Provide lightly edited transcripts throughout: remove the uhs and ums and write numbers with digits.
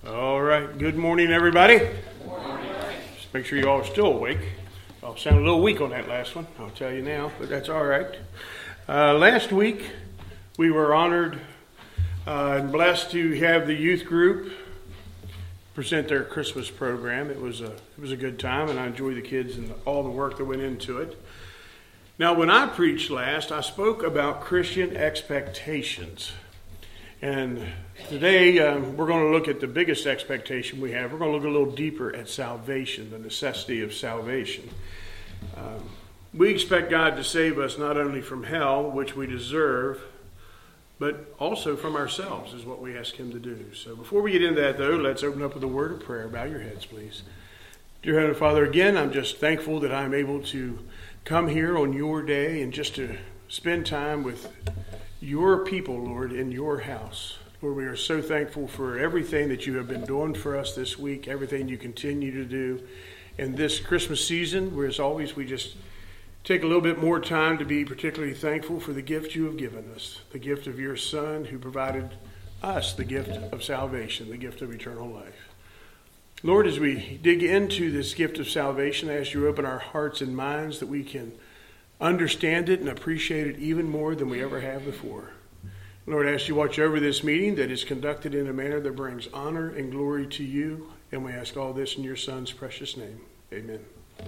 All right. Good morning, everybody. Good morning. Just make sure you all are still awake. I'll sound a little weak on that last one, I'll tell you now, but that's all right. Last week, we were honored and blessed to have the youth group present their Christmas program. It was a good time, and I enjoyed the kids and all the work that went into it. Now, when I preached last, I spoke about Christian expectations. And today, we're going to look at the biggest expectation we have. We're going to look a little deeper at salvation, the necessity of salvation. We expect God to save us not only from hell, which we deserve, but also from ourselves is what we ask Him to do. So before we get into that, though, let's open up with a word of prayer. Bow your heads, please. Dear Heavenly Father, again, I'm just thankful that I'm able to come here on your day and just to spend time with your people, Lord, in your house. Lord, we are so thankful for everything that you have been doing for us this week, everything you continue to do. In this Christmas season, where as always we just take a little bit more time to be particularly thankful for the gift you have given us, the gift of your Son who provided us the gift of salvation, the gift of eternal life. Lord, as we dig into this gift of salvation, I ask you to open our hearts and minds that we can understand it and appreciate it even more than we ever have before. Lord, I ask you to watch over this meeting that is conducted in a manner that brings honor and glory to you. And we ask all this in your Son's precious name. Amen.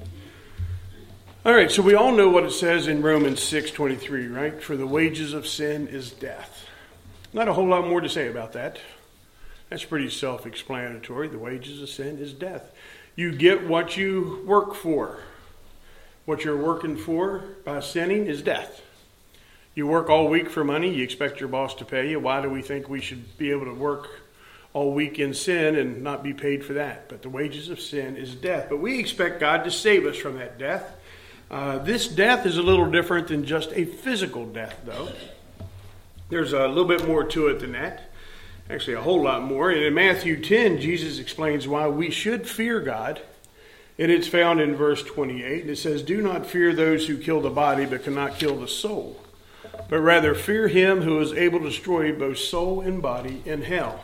All right, so we all know what it says in Romans 6:23, right? For the wages of sin is death. Not a whole lot more to say about that. That's pretty self-explanatory. The wages of sin is death. You get what you work for. What you're working for by sinning is death. You work all week for money. You expect your boss to pay you. Why do we think we should be able to work all week in sin and not be paid for that? But the wages of sin is death. But we expect God to save us from that death. This death is a little different than just a physical death, though. There's a little bit more to it than that. Actually, a whole lot more. And in Matthew 10, Jesus explains why we should fear God. And it's found in verse 28. It says, do not fear those who kill the body but cannot kill the soul, but rather fear him who is able to destroy both soul and body in hell.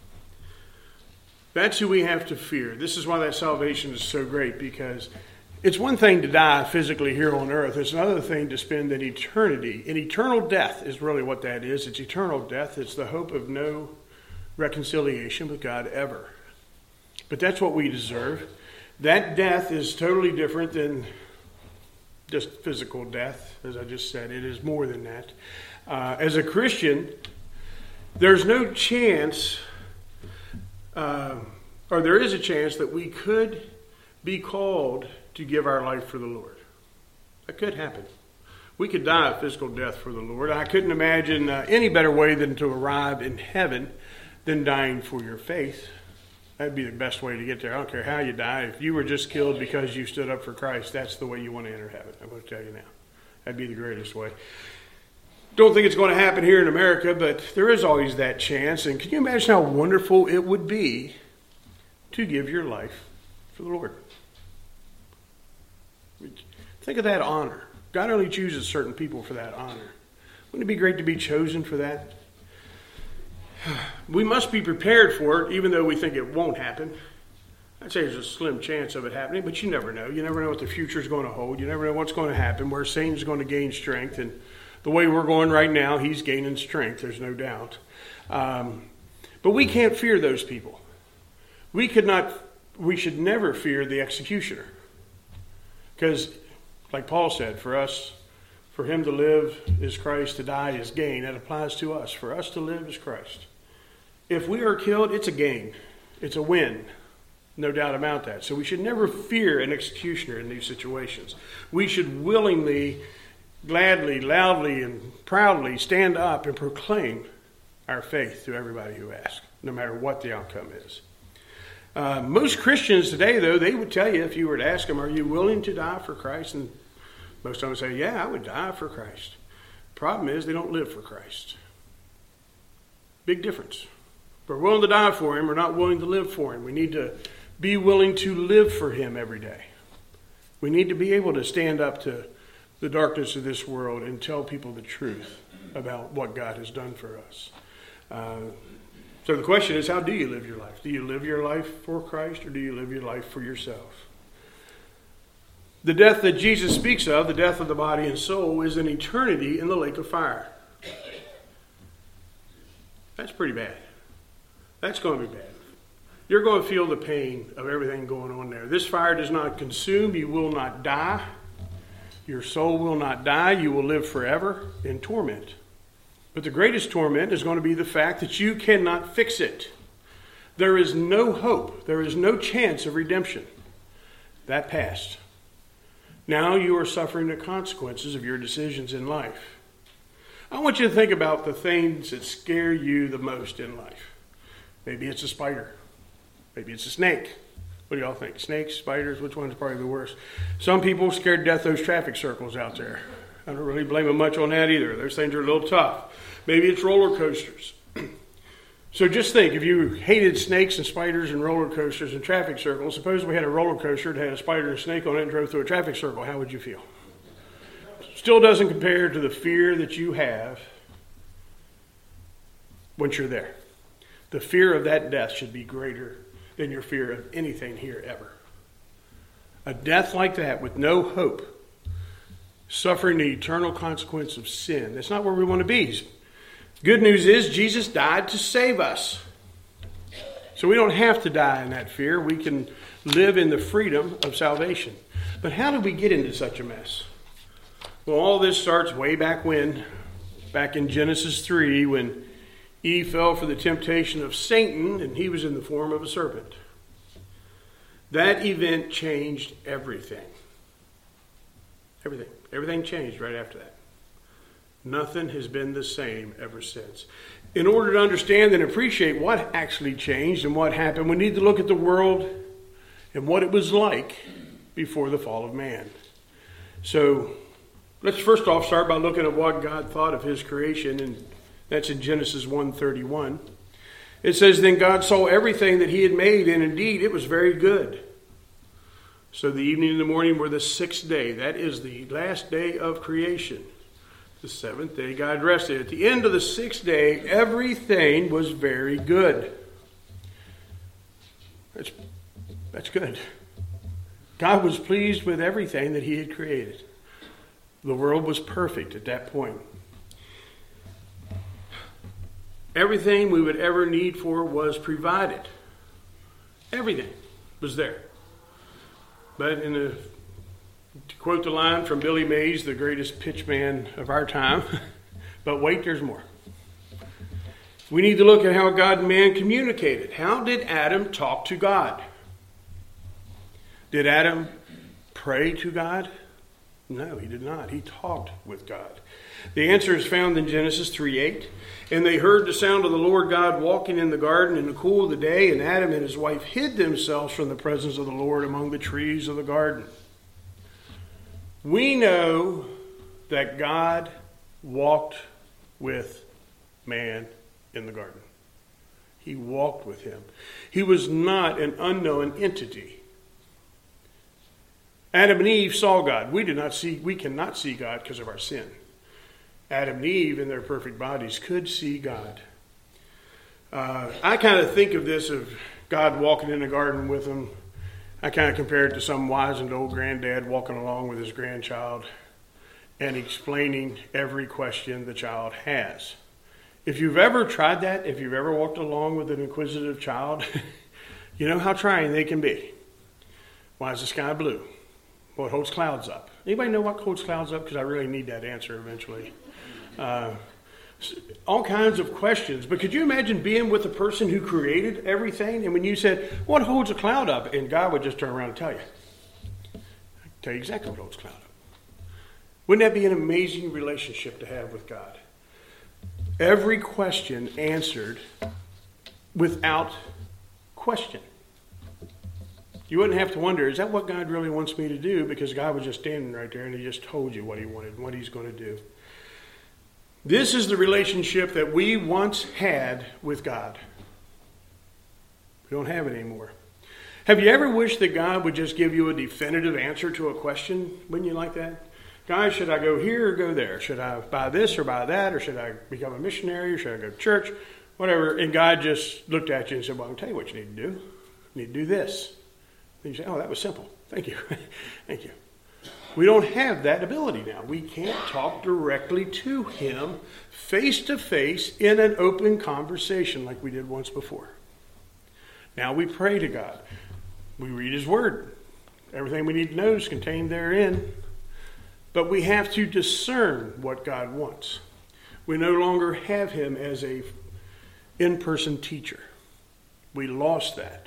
That's who we have to fear. This is why that salvation is so great, because it's one thing to die physically here on earth. It's another thing to spend an eternity. And eternal death is really what that is. It's eternal death. It's the hope of no reconciliation with God ever. But that's what we deserve. That death is totally different than just physical death. As I just said, it is more than that. As a Christian, there's no chance, or there is a chance that we could be called to give our life for the Lord. That could happen. We could die a physical death for the Lord. I couldn't imagine any better way than to arrive in heaven than dying for your faith. That'd be the best way to get there. I don't care how you die. If you were just killed because you stood up for Christ, that's the way you want to enter heaven. I'm going to tell you now. That'd be the greatest way. Don't think it's going to happen here in America, but there is always that chance. And can you imagine how wonderful it would be to give your life for the Lord? Think of that honor. God only chooses certain people for that honor. Wouldn't it be great to be chosen for that? We must be prepared for it, even though we think it won't happen. I'd say there's a slim chance of it happening, but you never know. You never know what the future is going to hold. You never know what's going to happen, where Satan's going to gain strength. And the way we're going right now, he's gaining strength, there's no doubt. But we can't fear those people. We should never fear the executioner. Because, like Paul said, for him to live is Christ, to die is gain. That applies to us. For us to live is Christ. If we are killed, it's a gain. It's a win. No doubt about that. So we should never fear an executioner in these situations. We should willingly, gladly, loudly, and proudly stand up and proclaim our faith to everybody who asks, no matter what the outcome is. Most Christians today, though, they would tell you, if you were to ask them, are you willing to die for Christ? And most of them would say, yeah, I would die for Christ. Problem is, they don't live for Christ. Big difference. We're willing to die for him. We're not willing to live for him. We need to be willing to live for him every day. We need to be able to stand up to the darkness of this world and tell people the truth about what God has done for us. So the question is, how do you live your life? Do you live your life for Christ, or do you live your life for yourself? The death that Jesus speaks of, the death of the body and soul, is an eternity in the lake of fire. That's pretty bad. That's going to be bad. You're going to feel the pain of everything going on there. This fire does not consume. You will not die. Your soul will not die. You will live forever in torment. But the greatest torment is going to be the fact that you cannot fix it. There is no hope. There is no chance of redemption. That passed. Now you are suffering the consequences of your decisions in life. I want you to think about the things that scare you the most in life. Maybe it's a spider. Maybe it's a snake. What do y'all think? Snakes, spiders, which one's probably the worst? Some people scared to death those traffic circles out there. I don't really blame them much on that either. Those things are a little tough. Maybe it's roller coasters. So just think, if you hated snakes and spiders and roller coasters and traffic circles, suppose we had a roller coaster that had a spider and a snake on it and drove through a traffic circle, how would you feel? Still doesn't compare to the fear that you have once you're there. The fear of that death should be greater than your fear of anything here ever. A death like that with no hope, suffering the eternal consequence of sin, that's not where we want to be. Good news is Jesus died to save us. So we don't have to die in that fear. We can live in the freedom of salvation. But how did we get into such a mess? Well, all this starts way back when, back in Genesis 3, when Eve fell for the temptation of Satan, and he was in the form of a serpent. That event changed everything. Everything. Everything changed right after that. Nothing has been the same ever since. In order to understand and appreciate what actually changed and what happened, we need to look at the world and what it was like before the fall of man. So let's first off start by looking at what God thought of his creation, and that's in Genesis 1:31. It says, "Then God saw everything that he had made, and indeed it was very good. So the evening and the morning were the sixth day." That is the last day of creation. The seventh day God rested. At the end of the sixth day, everything was very good. That's good. God was pleased with everything that he had created. The world was perfect at that point. Everything we would ever need for was provided. Everything was there. But to quote the line from Billy Mays, the greatest pitchman of our time, but wait, there's more. We need to look at how God and man communicated. How did Adam talk to God? Did Adam pray to God? No, he did not. He talked with God. The answer is found in Genesis 3:8. "And they heard the sound of the Lord God walking in the garden in the cool of the day, and Adam and his wife hid themselves from the presence of the Lord among the trees of the garden." We know that God walked with man in the garden. He walked with him. He was not an unknown entity. Adam and Eve saw God. We cannot see God because of our sin. Adam and Eve in their perfect bodies could see God. I kind of think of this of God walking in the garden with them. I kind of compare it to some wizened old granddad walking along with his grandchild and explaining every question the child has. If you've ever tried that, if you've ever walked along with an inquisitive child, you know how trying they can be. Why is the sky blue? What holds clouds up? Anybody know what holds clouds up? Because I really need that answer eventually. All kinds of questions. But could you imagine being with the person who created everything? And when you said, "What holds a cloud up?" and God would just turn around and tell you. Tell you exactly what holds a cloud up. Wouldn't that be an amazing relationship to have with God? Every question answered without question. You wouldn't have to wonder, is that what God really wants me to do? Because God was just standing right there and he just told you what he wanted and what he's going to do. This is the relationship that we once had with God. We don't have it anymore. Have you ever wished that God would just give you a definitive answer to a question? Wouldn't you like that? God, should I go here or go there? Should I buy this or buy that? Or should I become a missionary? Or should I go to church? whatever. And God just looked at you and said, well, I can tell you what you need to do. You need to do this. And you say, oh, that was simple. Thank you. Thank you. We don't have that ability now. We can't talk directly to him face to face in an open conversation like we did once before. Now we pray to God. We read his word. Everything we need to know is contained therein. But we have to discern what God wants. We no longer have him as a in-person teacher. We lost that.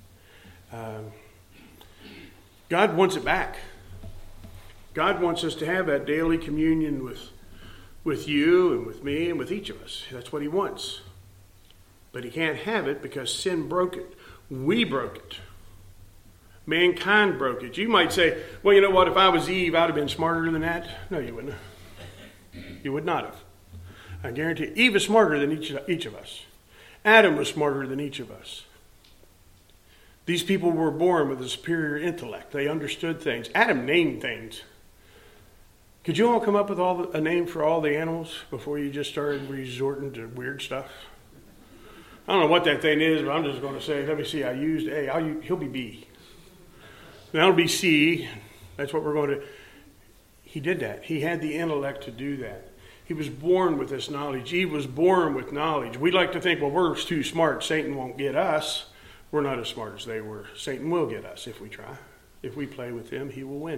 God wants it back. God wants us to have that daily communion with you and with me and with each of us. That's what he wants. But he can't have it because sin broke it. We broke it. Mankind broke it. You might say, well, you know what? If I was Eve, I'd have been smarter than that. No, you wouldn't have. You would not have. I guarantee you. Eve is smarter than each of us. Adam was smarter than each of us. These people were born with a superior intellect. They understood things. Adam named things. Could you all come up with a name for all the animals before you just started resorting to weird stuff? I don't know what that thing is, but I'm just going to say, let me see, I used A. He'll be B. That'll be C. That's what we're going to... He did that. He had the intellect to do that. He was born with this knowledge. Eve was born with knowledge. We like to think, well, we're too smart. Satan won't get us. We're not as smart as they were. Satan will get us if we try. If we play with him, he will win.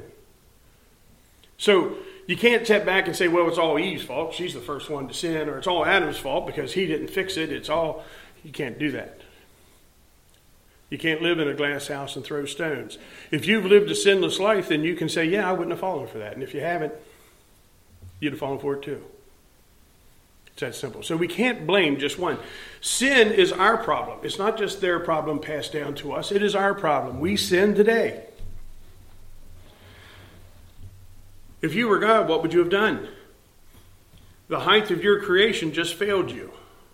So you can't step back and say, well, it's all Eve's fault. She's the first one to sin. Or it's all Adam's fault because he didn't fix it. You can't do that. You can't live in a glass house and throw stones. If you've lived a sinless life, then you can say, yeah, I wouldn't have fallen for that. And if you haven't, you'd have fallen for it too. It's that simple. So we can't blame just one. Sin is our problem. It's not just their problem passed down to us. It is our problem. We sin today. If you were God, what would you have done? The height of your creation just failed you.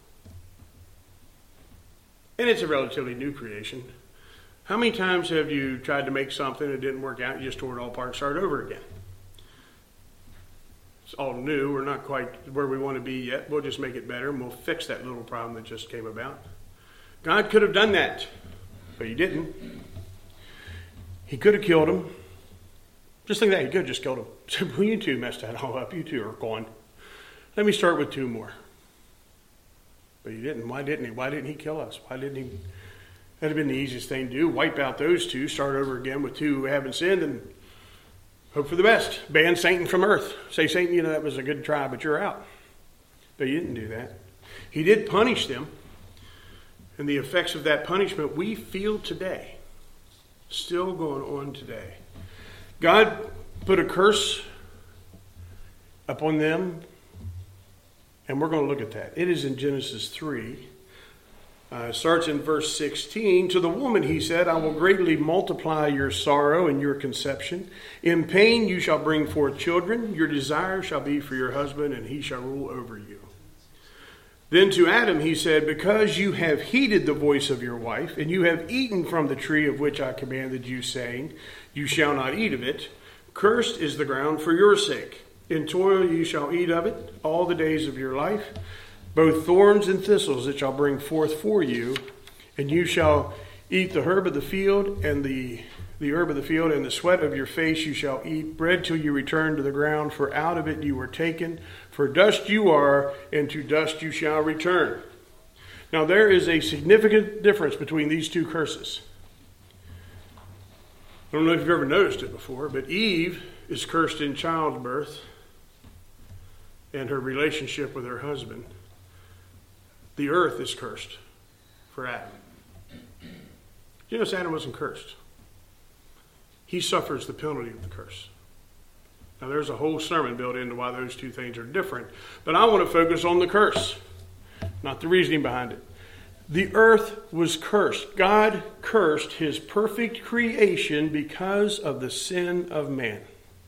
And it's a relatively new creation. How many times have you tried to make something and it didn't work out? You just tore it all apart and started over again. It's all new. We're not quite where we want to be yet. We'll just make it better and we'll fix that little problem that just came about. God could have done that, but he didn't. He could have killed him. Just think that. He could have just killed him. So, well, you two messed that all up. You two are gone. Let me start with two more. But he didn't. Why didn't he? Why didn't he kill us? Why didn't he? That'd have been the easiest thing to do. Wipe out those two. Start over again with two who haven't sinned and hope for the best. Ban Satan from earth. Say, Satan, that was a good try, but you're out. But he didn't do that. He did punish them. And the effects of that punishment we feel today. Still going on today. God put a curse upon them. And we're going to look at that. It is in Genesis 3. It starts in verse 16. To the woman he said, I will greatly multiply your sorrow and your conception. In pain you shall bring forth children. Your desire shall be for your husband, and he shall rule over you. Then to Adam he said, because you have heeded the voice of your wife, and you have eaten from the tree of which I commanded you, saying, you shall not eat of it. Cursed is the ground for your sake. In toil you shall eat of it all the days of your life. Both thorns and thistles it shall bring forth for you. And you shall eat the herb of the field and the herb of the field, and the sweat of your face you shall eat. Bread till you return to the ground, for out of it you were taken. For dust you are, and to dust you shall return. Now there is a significant difference between these two curses. I don't know if you've ever noticed it before, but Eve is cursed in childbirth and her relationship with her husband. The earth is cursed for Adam. You notice Adam wasn't cursed. He suffers the penalty of the curse. Now there's a whole sermon built into why those two things are different, but I want to focus on the curse, not the reasoning behind it. The earth was cursed. God cursed his perfect creation because of the sin of man.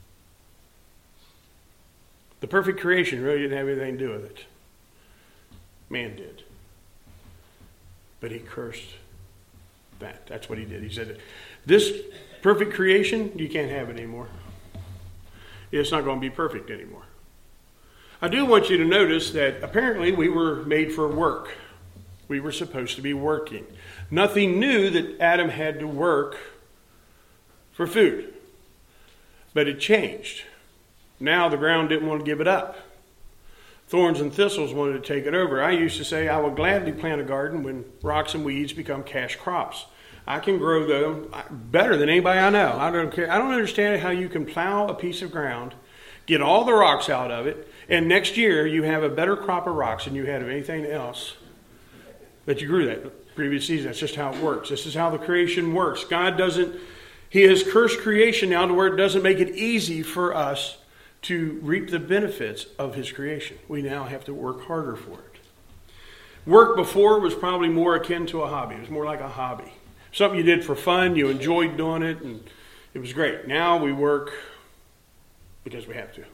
The perfect creation really didn't have anything to do with it. Man did. But he cursed that. That's what he did. He said, this perfect creation, you can't have it anymore. It's not going to be perfect anymore. I do want you to notice that apparently we were made for work. We were supposed to be working. Nothing new that Adam had to work for food. But it changed. Now the ground didn't want to give it up. Thorns and thistles wanted to take it over. I used to say I would gladly plant a garden when rocks and weeds become cash crops. I can grow them better than anybody I know. I don't care. I don't understand how you can plow a piece of ground, get all the rocks out of it, and next year you have a better crop of rocks than you had of anything else that you grew that previous season. That's just how it works. This is how the creation works. He has cursed creation now to where it doesn't make it easy for us to reap the benefits of his creation. We now have to work harder for it. Work before was probably more akin to a hobby. It was more like a hobby. Something you did for fun, you enjoyed doing it, and it was great. Now we work because we have to.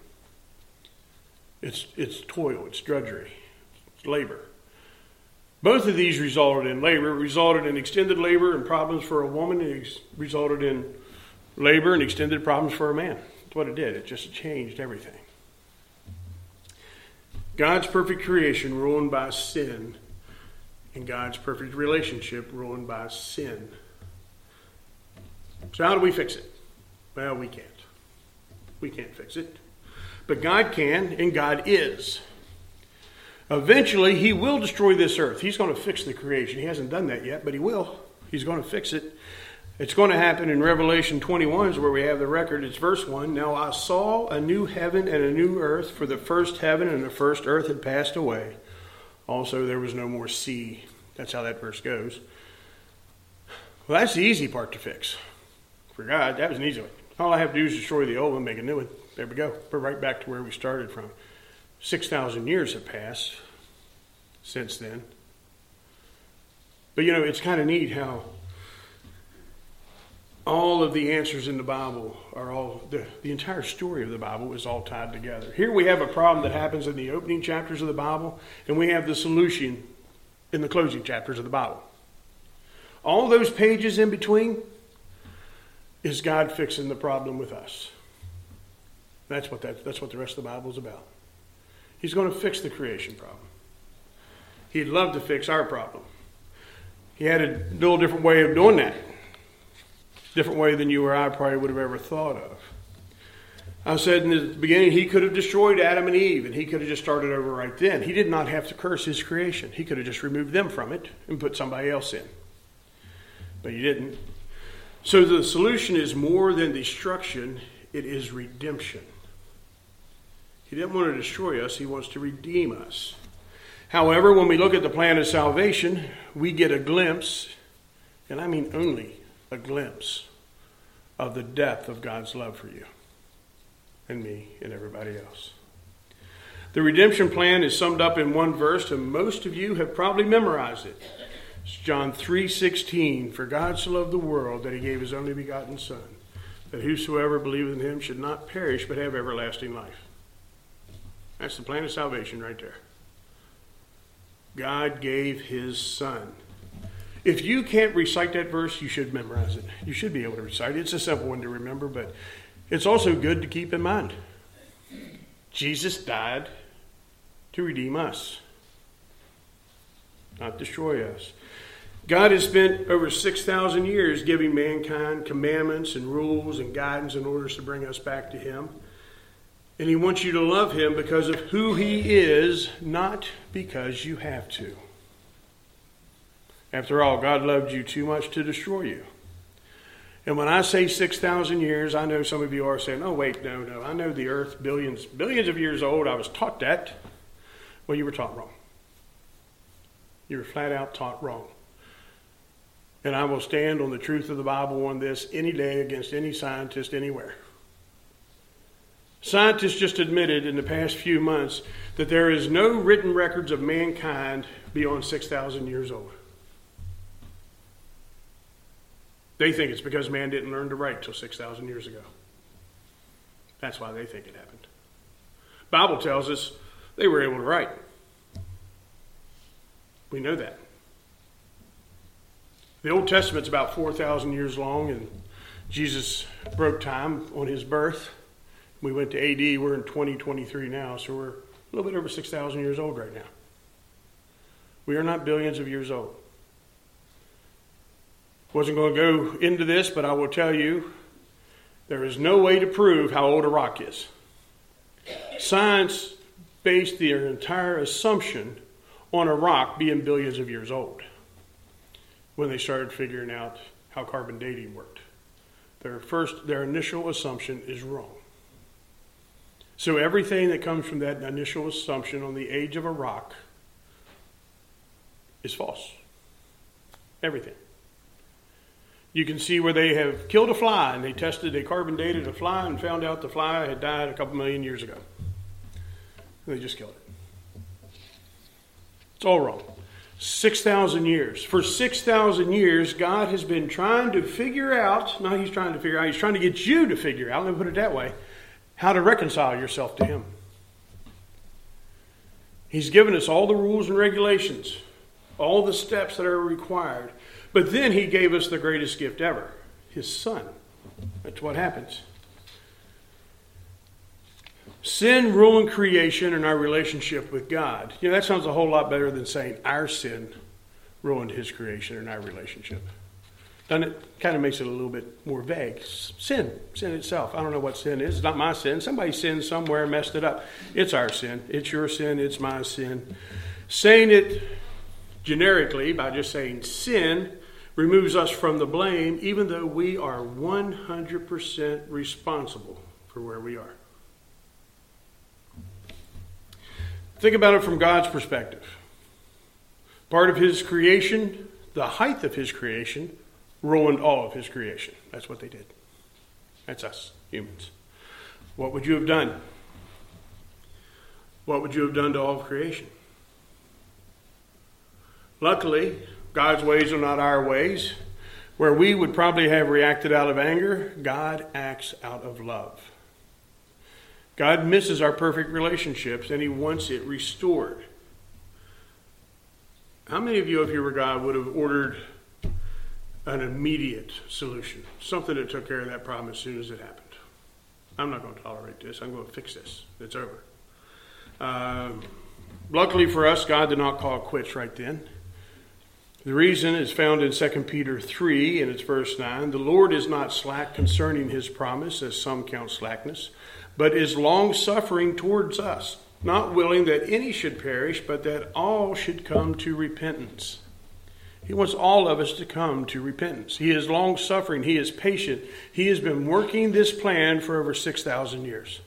It's toil, it's drudgery, it's labor. Both of these resulted in labor. It resulted in extended labor and problems for a woman. It resulted in labor and extended problems for a man. That's what it did. It just changed everything. God's perfect creation ruined by sin, and God's perfect relationship ruined by sin. So how do we fix it? Well, we can't. We can't fix it. But God can, and God is. Eventually, he will destroy this earth. He's going to fix the creation. He hasn't done that yet, but he will. He's going to fix it. It's going to happen in Revelation 21, is where we have the record. It's verse 1. Now I saw a new heaven and a new earth, for the first heaven and the first earth had passed away. Also, there was no more sea. That's how that verse goes. Well, that's the easy part to fix. For God, that was an easy one. All I have to do is destroy the old one and make a new one. There we go. We're right back to where we started from. 6,000 years have passed since then. But it's kind of neat how all of the answers in the Bible are the entire story of the Bible is all tied together. Here we have a problem that happens in the opening chapters of the Bible, and we have the solution in the closing chapters of the Bible. All those pages in between is God fixing the problem with us. That's what the rest of the Bible is about. He's going to fix the creation problem. He'd love to fix our problem. He had a little different way of doing that. Different way than you or I probably would have ever thought of. I said in the beginning, he could have destroyed Adam and Eve, and he could have just started over right then. He did not have to curse his creation. He could have just removed them from it and put somebody else in. But he didn't. So the solution is more than destruction, it is redemption. He didn't want to destroy us, he wants to redeem us. However, when we look at the plan of salvation, we get a glimpse, and I mean only a glimpse, of the depth of God's love for you and me and everybody else. The redemption plan is summed up in one verse, and most of you have probably memorized it. It's John 3:16. For God so loved the world that he gave his only begotten Son, that whosoever believeth in him should not perish but have everlasting life. That's the plan of salvation right there. God gave his Son. If you can't recite that verse, you should memorize it. You should be able to recite it. It's a simple one to remember, but it's also good to keep in mind. Jesus died to redeem us, not destroy us. God has spent over 6,000 years giving mankind commandments and rules and guidance in order to bring us back to him. And he wants you to love him because of who he is, not because you have to. After all, God loved you too much to destroy you. And when I say 6,000 years, I know some of you are saying, oh, wait, no. I know the earth, billions of years old. I was taught that. Well, you were taught wrong. You were flat out taught wrong. And I will stand on the truth of the Bible on this any day against any scientist anywhere. Scientists just admitted in the past few months that there is no written records of mankind beyond 6,000 years old. They think it's because man didn't learn to write till 6,000 years ago. That's why they think it happened. The Bible tells us they were able to write. We know that. The Old Testament's about 4,000 years long, and Jesus broke time on his birth. We went to AD. We're in 2023 now, so we're a little bit over 6,000 years old right now. We are not billions of years old. Wasn't going to go into this, but I will tell you, there is no way to prove how old a rock is. Science based their entire assumption on a rock being billions of years old when they started figuring out how carbon dating worked. Their initial assumption is wrong. So everything that comes from that initial assumption on the age of a rock is false. Everything. You can see where they have killed a fly and they carbon dated a fly and found out the fly had died a couple million years ago. And they just killed it. It's all wrong. 6,000 years. For 6,000 years, God has been trying to figure out, he's trying to get you to figure out, let me put it that way, how to reconcile yourself to Him. He's given us all the rules and regulations, all the steps that are required. But then He gave us the greatest gift ever, His Son. That's what happens. Sin ruined creation and our relationship with God. That sounds a whole lot better than saying our sin ruined His creation and our relationship. Doesn't it? Kind of makes it a little bit more vague. Sin itself. I don't know what sin is. It's not my sin. Somebody sinned somewhere and messed it up. It's our sin. It's your sin. It's my sin. Saying it generically by just saying sin removes us from the blame, even though we are 100% responsible for where we are. Think about it from God's perspective. Part of His creation, the height of His creation, ruined all of His creation. That's what they did. That's us, humans. What would you have done? What would you have done to all of creation? Luckily, God's ways are not our ways. Where we would probably have reacted out of anger, God acts out of love. God misses our perfect relationships and He wants it restored. How many of you, if you were God, would have ordered an immediate solution? Something that took care of that problem as soon as it happened. I'm not going to tolerate this. I'm going to fix this. It's over. Luckily for us, God did not call it quits right then. The reason is found in 2 Peter 3, and it's verse 9. The Lord is not slack concerning His promise, as some count slackness, but is long-suffering towards us, not willing that any should perish, but that all should come to repentance. He wants all of us to come to repentance. He is long-suffering. He is patient. He has been working this plan for over 6,000 years.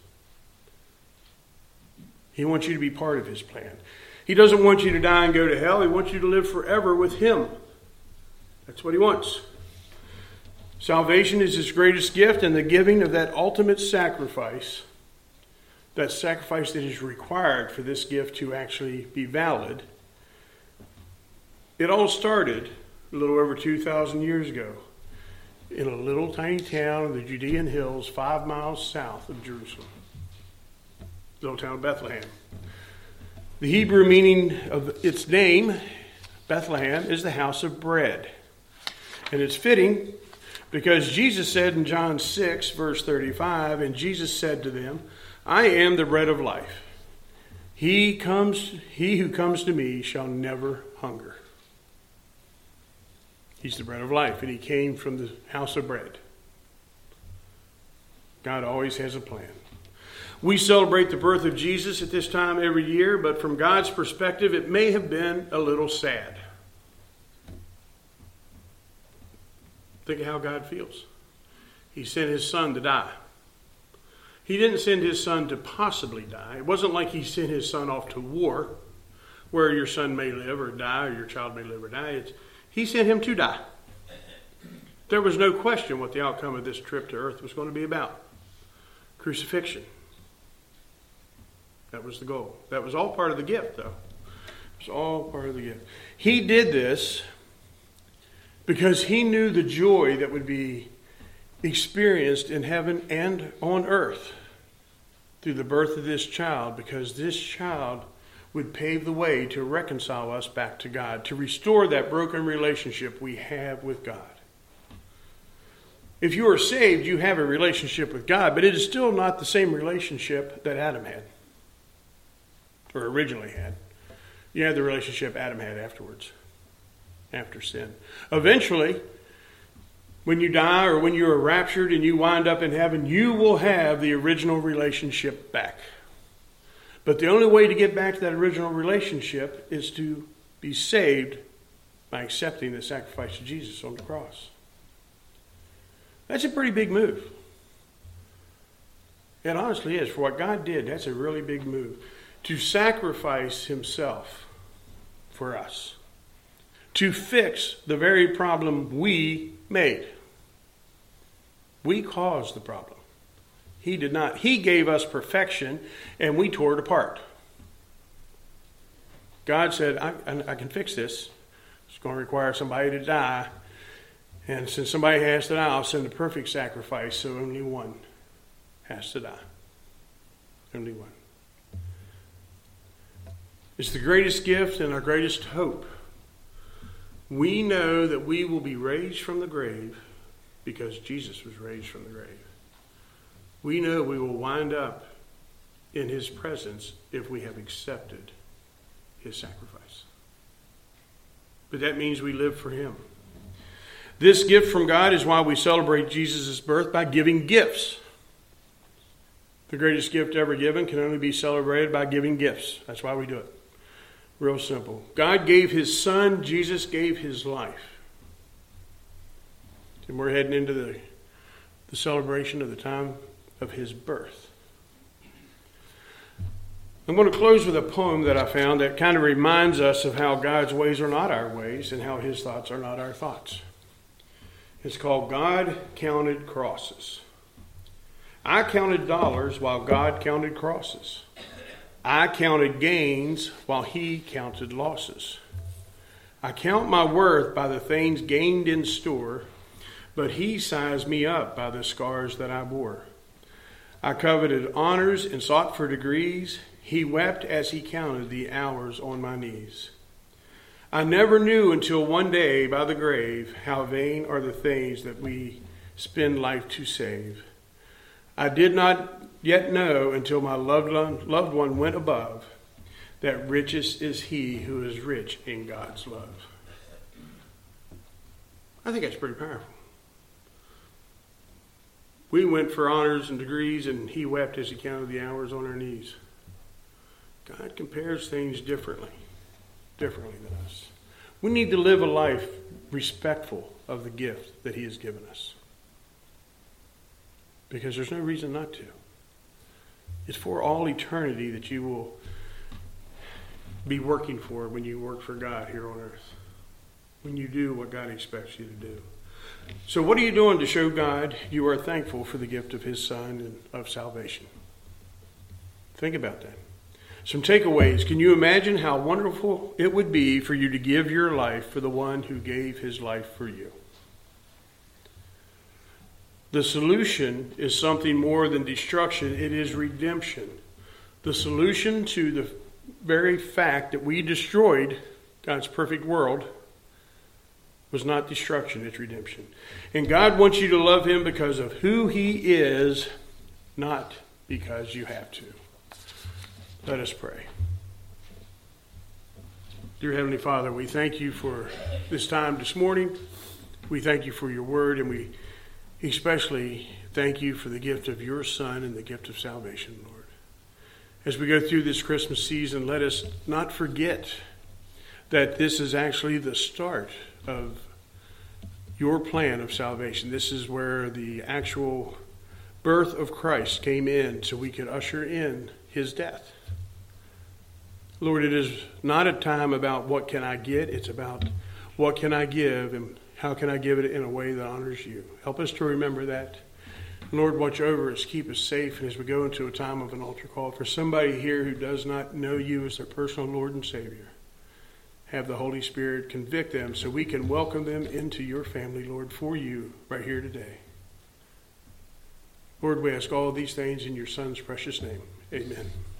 He wants you to be part of His plan. He doesn't want you to die and go to hell. He wants you to live forever with Him. That's what He wants. Salvation is His greatest gift, and the giving of that ultimate sacrifice, that sacrifice that is required for this gift to actually be valid, it all started a little over 2,000 years ago in a little tiny town in the Judean hills 5 miles south of Jerusalem. The little town of Bethlehem. The Hebrew meaning of its name, Bethlehem, is the house of bread. And it's fitting because Jesus said in John 6, verse 35, and Jesus said to them, I am the bread of life. He who comes to me shall never hunger. He's the bread of life, and He came from the house of bread. God always has a plan. We celebrate the birth of Jesus at this time every year, but from God's perspective, it may have been a little sad. Think of how God feels. He sent His Son to die. He didn't send His Son to possibly die. It wasn't like He sent His Son off to war, where your son may live or die, or your child may live or die. He sent Him to die. There was no question what the outcome of this trip to earth was going to be about. Crucifixion. That was the goal. That was all part of the gift, though. It was all part of the gift. He did this because He knew the joy that would be experienced in heaven and on earth through the birth of this child, because this child would pave the way to reconcile us back to God, to restore that broken relationship we have with God. If you are saved, you have a relationship with God, but it is still not the same relationship that Adam had, or originally had. You have the relationship Adam had afterwards, after sin. Eventually, when you die or when you are raptured and you wind up in heaven, you will have the original relationship back. But the only way to get back to that original relationship is to be saved by accepting the sacrifice of Jesus on the cross. That's a pretty big move. It honestly is. For what God did, that's a really big move. To sacrifice himself for us. To fix the very problem we made. We caused the problem. He did not. He gave us perfection and we tore it apart. God said, I can fix this. It's going to require somebody to die. And since somebody has to die, I'll send a perfect sacrifice so only one has to die. Only one. It's the greatest gift and our greatest hope. We know that we will be raised from the grave because Jesus was raised from the grave. We know we will wind up in his presence if we have accepted his sacrifice. But that means we live for him. This gift from God is why we celebrate Jesus' birth by giving gifts. The greatest gift ever given can only be celebrated by giving gifts. That's why we do it. Real simple. God gave his son. Jesus gave his life. And we're heading into the celebration of the time of his birth. I'm going to close with a poem that I found that kind of reminds us of how God's ways are not our ways and how his thoughts are not our thoughts. It's called God Counted Crosses. I counted dollars while God counted crosses. I counted gains while he counted losses. I count my worth by the things gained in store, but he sized me up by the scars that I bore. I coveted honors and sought for degrees. He wept as he counted the hours on my knees. I never knew until one day by the grave how vain are the things that we spend life to save. I did not yet know until my loved one went above that richest is he who is rich in God's love. I think that's pretty powerful. We went for honors and degrees, and he wept as he counted the hours on our knees. God compares things differently than us. We need to live a life respectful of the gift that he has given us. Because there's no reason not to. It's for all eternity that you will be working for when you work for God here on earth. When you do what God expects you to do. So what are you doing to show God you are thankful for the gift of his son and of salvation? Think about that. Some takeaways. Can you imagine how wonderful it would be for you to give your life for the one who gave his life for you? The solution is something more than destruction. It is redemption. The solution to the very fact that we destroyed God's perfect world was not destruction, it's redemption. And God wants you to love him because of who he is, not because you have to. Let us pray. Dear Heavenly Father, we thank you for this time this morning. We thank you for your word, and we especially thank you for the gift of your Son and the gift of salvation, Lord. As we go through this Christmas season, let us not forget that this is actually the start of your plan of salvation. This is where the actual birth of Christ came in so we could usher in his death. Lord, it is not a time about what can I get. It's about what can I give and how can I give it in a way that honors you. Help us to remember that. Lord, watch over us. Keep us safe. And as we go into a time of an altar call, for somebody here who does not know you as their personal Lord and Savior, have the Holy Spirit convict them so we can welcome them into your family, Lord, for you right here today. Lord, we ask all of these things in your Son's precious name. Amen.